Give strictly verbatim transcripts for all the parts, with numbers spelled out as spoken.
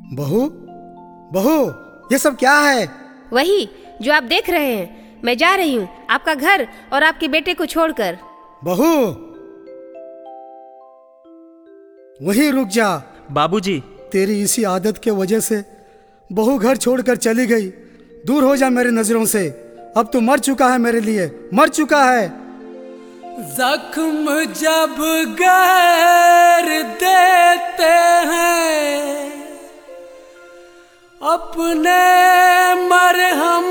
बहू, बहू, ये सब क्या है? वही जो आप देख रहे हैं। मैं जा रही हूँ आपका घर और आपके बेटे को छोड़कर। बहू, वहीं रुक जा। बाबूजी, तेरी इसी आदत के वजह से बहू घर छोड़कर चली गई। दूर हो जा मेरी नजरों से। अब तू मर चुका है मेरे लिए, मर चुका है। जख्म जब गैर देते हैं अपने मरहम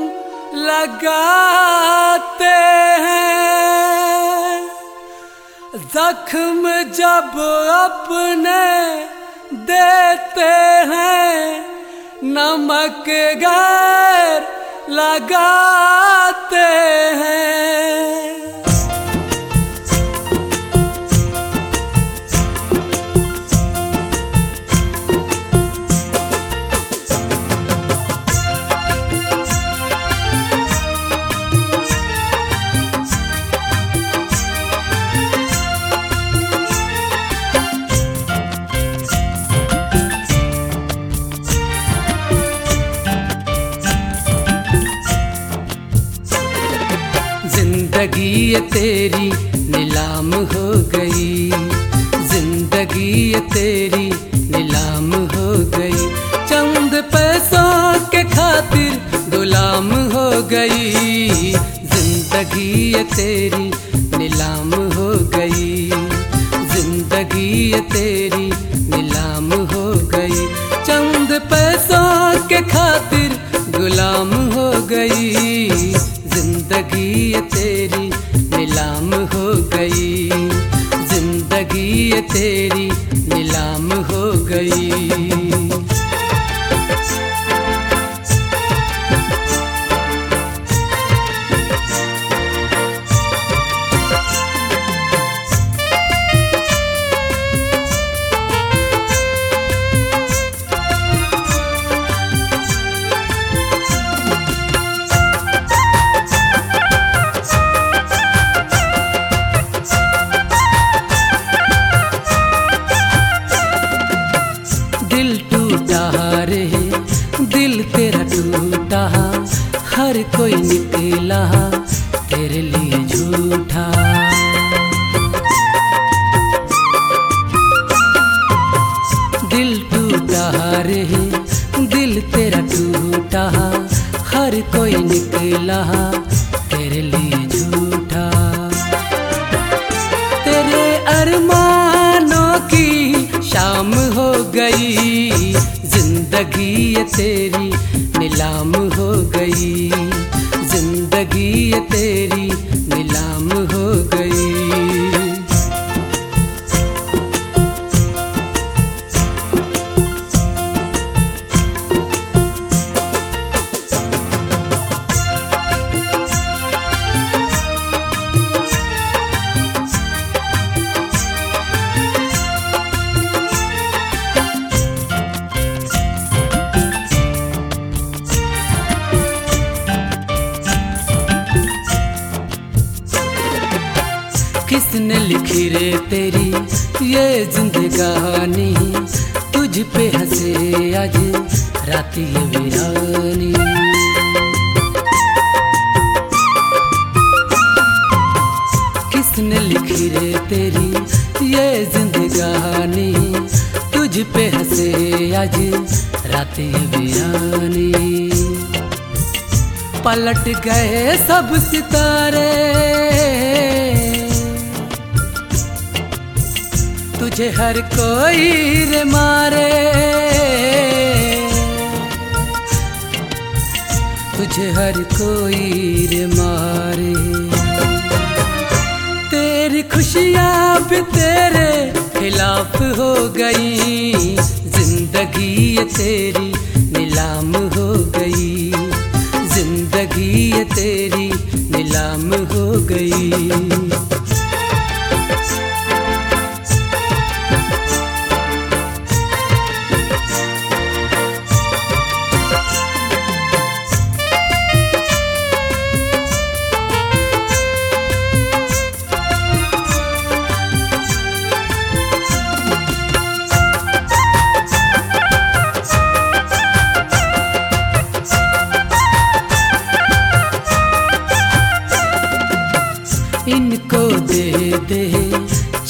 लगाते हैं। जख्म जब अपने देते हैं नमक गैर लगाते हैं। जिंदगी ये तेरी नीलाम हो गई, जिंदगी ये तेरी नीलाम हो गई। चंद पैसों के खातिर गुलाम हो गई। जिंदगी ये तेरी नीलाम हो गई, जिंदगी ये तेरी नीलाम हो गई। चंद पैसों के खातिर गुलाम हो गई। जिंदगी ये तेरी नीलाम हो गई, जिंदगी ये तेरी नीलाम हो गई। दिल टूटा रे, दिल तेरा टूटा, हर कोई निकला तेरे लिए झूठा। दिल टूटा रे, दिल तेरा टूटा, हर कोई निकला तेरे लिए झूठा। तेरे अरमानों की शाम हो गई। जिंदगी ये तेरी नीलाम हो गई, जिंदगी ये तेरी नीलाम हो गई। किसने लिखी रे तेरी ये जिंदगानी, तुझ पे हंसे आज रात ये वीरानी। किसने लिखी रे तेरी ये जिंदगानी, तुझ पे हंसे आज रात ये वीरानी। पलट गए सब सितारे, तुझे हर कोई रे मारे, तुझे हर कोई रे मारे। तेरी खुशियाँ भी तेरे खिलाफ हो गई। जिंदगी ये तेरी नीलाम हो गई, जिंदगी ये तेरी नीलाम हो गई।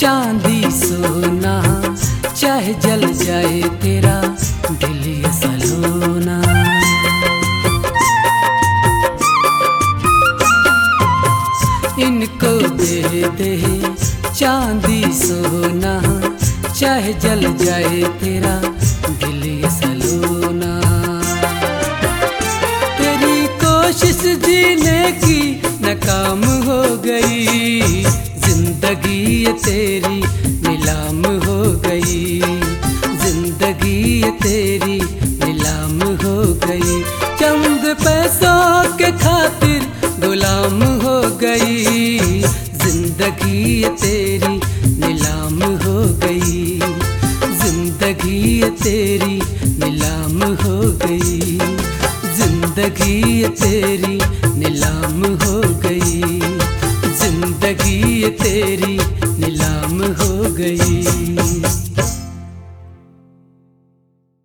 चांदी सोना चाहे जल जाए तेरा दिल ये सलोना। इनको दे दे चांदी सोना चाहे जल जाए तेरा दिल ये सलोना। तेरी कोशिश जीने की नाकाम हो गई, जिंदगी ये तेरी नीलाम हो गई, जिंदगी ये तेरी नीलाम हो गई। चंद पैसों के खातिर गुलाम हो गई, जिंदगी ये तेरी नीलाम हो गई, जिंदगी ये तेरी नीलाम हो गई, जिंदगी ये तेरी नीलाम हो गई, जिंदगी ये तेरी नीलाम हो गई।